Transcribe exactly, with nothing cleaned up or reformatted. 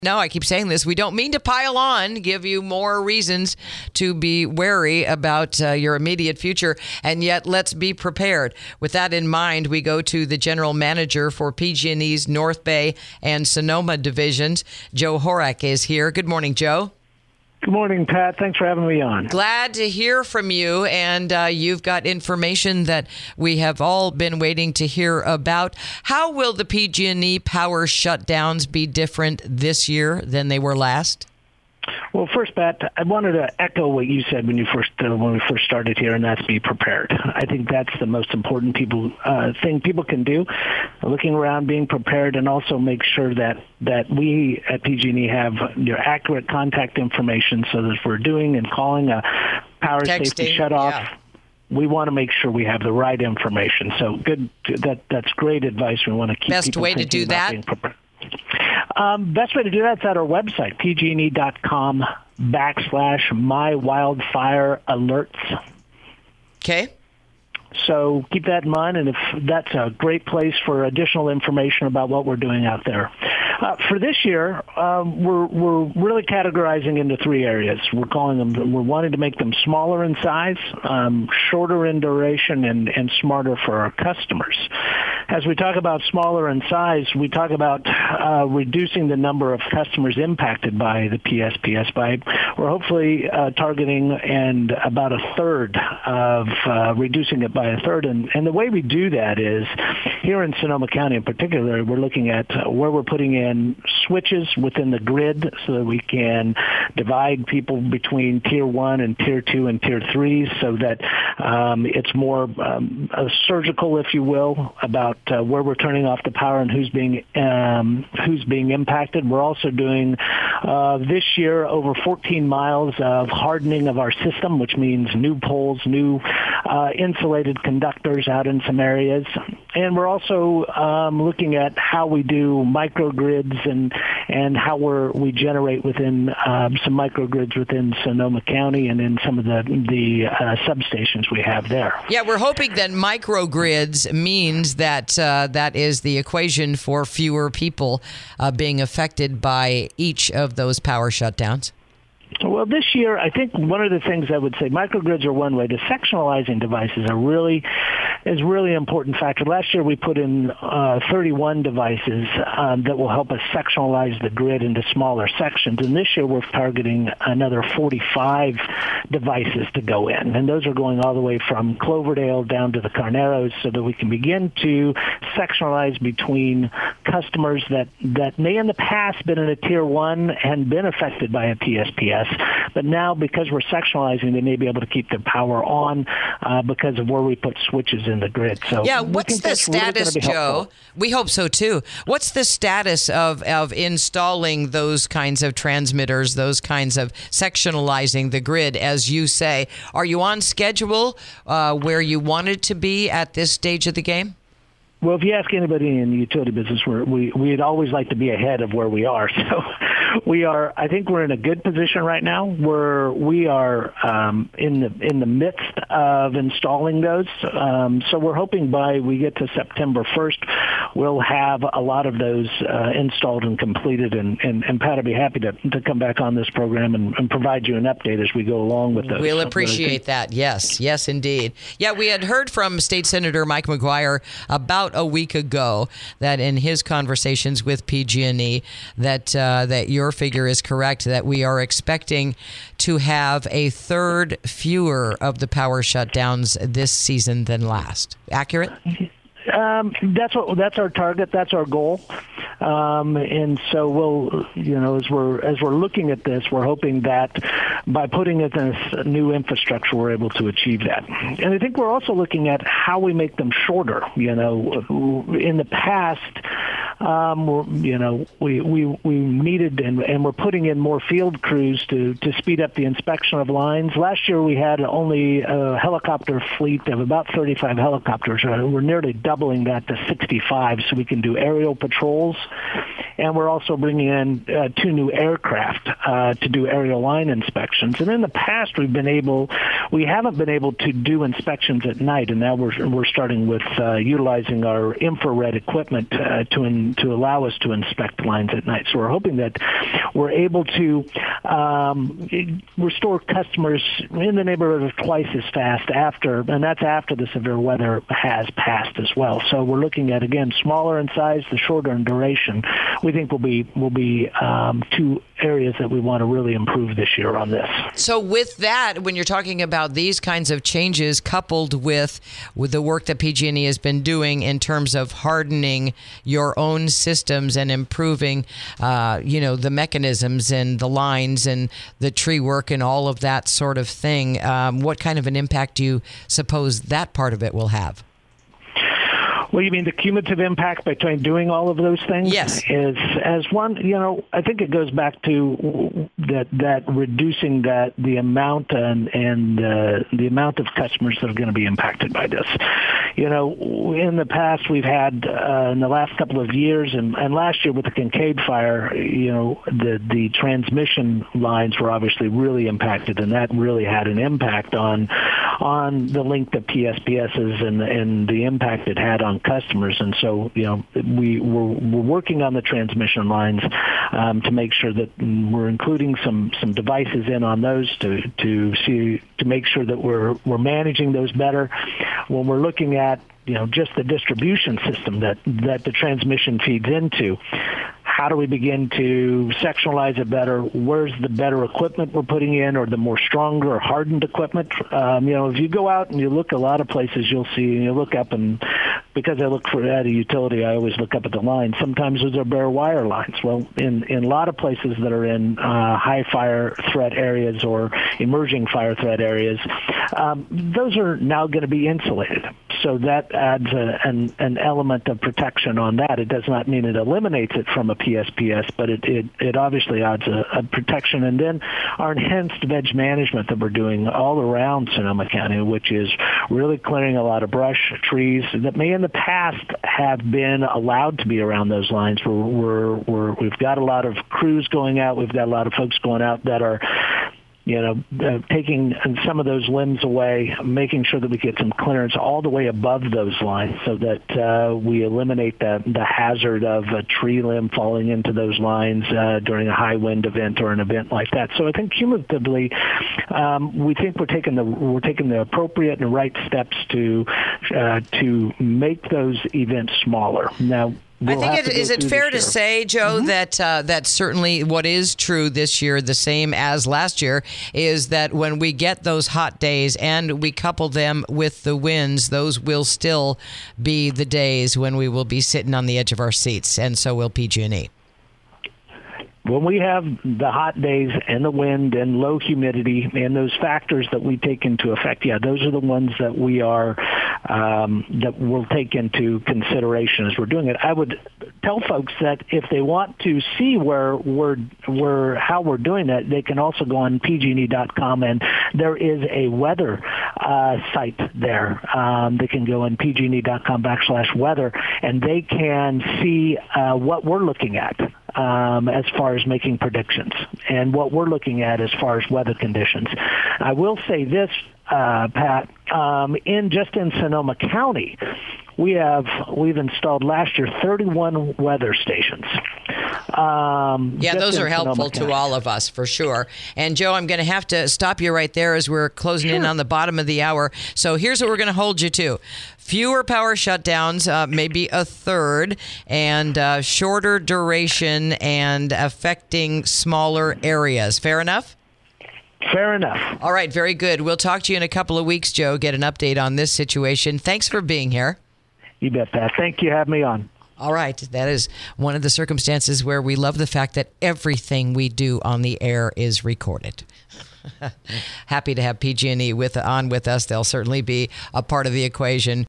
No, I keep saying this. We don't mean to pile on, give you more reasons to be wary about uh, your immediate future, and yet let's be prepared. With that in mind, we go to the general manager for P G and E's North Bay and Sonoma divisions. Joe Horak is here. Good morning, Joe. Good morning, Pat. Thanks for having me on. Glad to hear from you, and uh, you've got information that we have all been waiting to hear about. How will the P G and E power shutdowns be different this year than they were last? Well, first, Pat, I wanted to echo what you said when you first uh, when we first started here, and that's be prepared. I think that's the most important people uh, thing people can do, looking around, being prepared, and also make sure that, that we at P G and E have your accurate contact information so that if we're doing and calling a power Texting, safety shutoff, yeah. we want to make sure we have the right information. So good, that that's great advice. We want to keep Best people way to do that? Being prepared. Um, best way to do that is at our website, p g and e dot com backslash my wildfire alerts. Okay. So keep that in mind, and if that's a great place for additional information about what we're doing out there. Uh, for this year, um, we're we're really categorizing into three areas. We're calling them. We're wanting to make them smaller in size, um, shorter in duration, and and smarter for our customers. As we talk about smaller in size, we talk about uh, reducing the number of customers impacted by the P S P S by we're hopefully uh, targeting and about a third of uh, reducing it by a third. And, and the way we do that is here in Sonoma County in particular, we're looking at uh, where we're putting in switches within the grid so that we can divide people between tier one and tier two and tier three so that um, it's more um, surgical, if you will, about uh, where we're turning off the power and who's being um, who's being impacted. We're also doing uh, this year over fourteen miles of hardening of our system, which means new poles, new uh, insulated conductors out in some areas. And we're also um, looking at how we do microgrids and and how we're, we generate within um, some microgrids within Sonoma County and in some of the the uh, substations we have there. Yeah, we're hoping that microgrids means that uh, that is the equation for fewer people uh, being affected by each of those power shutdowns. Well, this year, I think one of the things I would say, microgrids are one way. The sectionalizing devices are really is really important factor. Last year, we put in uh, thirty-one devices um, that will help us sectionalize the grid into smaller sections. And this year, we're targeting another forty-five devices to go in. And those are going all the way from Cloverdale down to the Carneros so that we can begin to sectionalize between customers that, that may in the past been in a tier one and been affected by a P S P S. But now, because we're sectionalizing, they may be able to keep their power on uh, because of where we put switches in the grid. So yeah, what's the status, really Joe? We hope so too. What's the status of of installing those kinds of transmitters, those kinds of sectionalizing the grid, as you say? Are you on schedule uh, where you wanted to be at this stage of the game? Well, if you ask anybody in the utility business, we're, we we'd always like to be ahead of where we are. So we are. I think we're in a good position right now. Where we are um, in the in the midst of installing those. Um, so we're hoping by we get to September first, we'll have a lot of those uh, installed and completed. And, and, and Pat, I'd be happy to to come back on this program and, and provide you an update as we go along with those. We'll appreciate that. Yes, yes, indeed. Yeah, we had heard from State Senator Mike McGuire about a week ago that in his conversations with P G and E that uh, that your figure is correct, that we are expecting to have a third fewer of the power shutdowns this season than last. Accurate? Um, that's what that's our target. That's our goal. Um, and so we'll, you know, as we're as we're looking at this, we're hoping that by putting it in this new infrastructure, we're able to achieve that. And I think we're also looking at how we make them shorter. You know, in the past, um, you know, we we we needed and, and we're putting in more field crews to to speed up the inspection of lines. Last year, we had only a helicopter fleet of about thirty-five helicopters. We're nearly doubling that to sixty-five, so we can do aerial patrols. And we're also bringing in uh, two new aircraft uh, to do aerial line inspections. And in the past, we've been able, we haven't been able to do inspections at night, and now we're we're starting with uh, utilizing our infrared equipment uh, to in, to to allow us to inspect lines at night. So we're hoping that we're able to um, restore customers in the neighborhood of twice as fast after, and that's after the severe weather has passed as well. So we're looking at, again, smaller in size, the shorter in duration. We think will be will be um, two areas that we want to really improve this year on this. So with that, when you're talking about these kinds of changes coupled with with the work that P G and E has been doing in terms of hardening your own systems and improving, uh, you know, the mechanisms and the lines and the tree work and all of that sort of thing, um, what kind of an impact do you suppose that part of it will have? Well, you mean the cumulative impact between doing all of those things? Yes. Is as one, you know, I think it goes back to that that reducing that the amount and and uh, the amount of customers that are going to be impacted by this. You know, in the past we've had uh, in the last couple of years and, and last year with the Kincade fire, you know, the the transmission lines were obviously really impacted, and that really had an impact on on the length of P S P S's and and the impact it had on customers. And so, you know, we, we're, we're working on the transmission lines um, to make sure that we're including some, some devices in on those to, to see, to make sure that we're, we're managing those better. When we're looking at, you know, just the distribution system that, that the transmission feeds into, how do we begin to sectionalize it better? Where's the better equipment we're putting in, or the more stronger or hardened equipment? Um, you know, if you go out and you look a lot of places, you'll see, and you look up, and because I look for at a utility, I always look up at the lines. Sometimes those are bare wire lines. Well, in, in a lot of places that are in uh, high fire threat areas or emerging fire threat areas, um, those are now going to be insulated. So that adds a, an, an element of protection on that. It does not mean it eliminates it from a P S P S, but it, it, it obviously adds a, a protection. And then our enhanced veg management that we're doing all around Sonoma County, which is really clearing a lot of brush, trees that may in the past have been allowed to be around those lines. We're, we're, we're, we've got a lot of crews going out. We've got a lot of folks going out that are you know, uh, taking some of those limbs away, making sure that we get some clearance all the way above those lines so that uh, we eliminate the, the hazard of a tree limb falling into those lines uh, during a high wind event or an event like that. So I think cumulatively, um, we think we're taking the we're taking the appropriate and right steps to uh, to make those events smaller. Now, We'll I think it, is it fair to say, Joe, mm-hmm. that uh, that certainly what is true this year, the same as last year, is that when we get those hot days and we couple them with the winds, those will still be the days when we will be sitting on the edge of our seats, and so will P G and E. When we have the hot days and the wind and low humidity and those factors that we take into effect, yeah, those are the ones that we are um, that we'll take into consideration as we're doing it. I would tell folks that if they want to see where we're, we're how we're doing that, they can also go on P G and E dot com, and there is a weather uh, site there. Um, they can go on P G and E dot com backslash weather, and they can see uh, what we're looking at. Um, as far as making predictions and what we're looking at as far as weather conditions. I will say this, uh, Pat, um, in just in Sonoma County, we have we've installed last year thirty-one weather stations. Um, yeah, those are helpful to all of us for sure. And Joe, I'm going to have to stop you right there as we're closing sure. in on the bottom of the hour. So here's what we're going to hold you to. Fewer power shutdowns, uh, maybe a third, and uh, shorter duration and affecting smaller areas. Fair enough? Fair enough. All right, very good. We'll talk to you in a couple of weeks, Joe, get an update on this situation. Thanks for being here. You bet, Pat. Thank you for having me on. All right. That is one of the circumstances where we love the fact that everything we do on the air is recorded. Happy to have P G and E with, on with us. They'll certainly be a part of the equation.